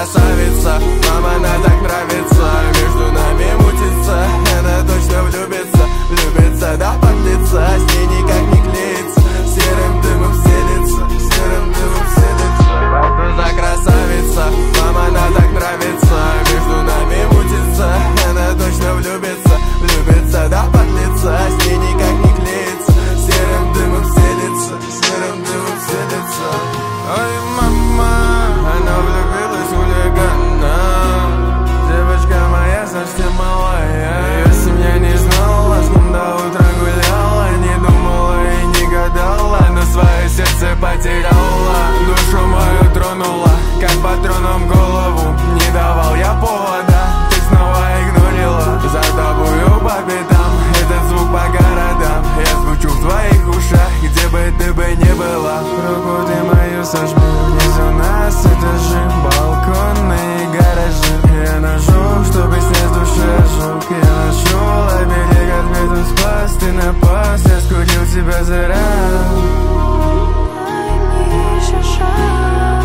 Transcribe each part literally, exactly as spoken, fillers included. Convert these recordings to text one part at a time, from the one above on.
красавица, мама, она так нравится. Между нами мутится, она точно влюбится. Влюбится до подлица, с ней никак не клеится. Серым дымом селится, серым дымом селится. Что за красавица, мама, она так нравится. Между нами мутится, она точно влюбится. Влюбится до подлица, с ней никак не клеится. Серым дымом селится, серым дымом селится. Ой, мама, она влюбилась в хулигана. Девочка моя совсем малая. Ее семья не знала, с ним до утра гуляла. Не думала и не гадала, но свое сердце потеряла. Душу мою тронула, как патроном голову. Не давал я повода, ты снова игнорила. За тобою по пятам, этот звук по городам. Я звучу в твоих ушах, где бы ты бы не была. Руку ты мою сожми, внизу нас этажи, балконы и гаражи. Я ношу, чтобы снять с души ожог. Я нашел оберег, ответом спас, ты напас. Я скурил тебя за раз. Дай мне еще шанс.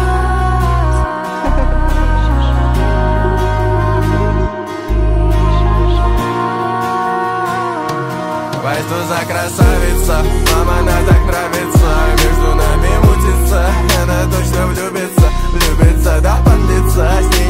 Ой, что за красавица, мама, она так нравится. Между нами мутится, она точно влюбится. Влюбится до подлица, с ней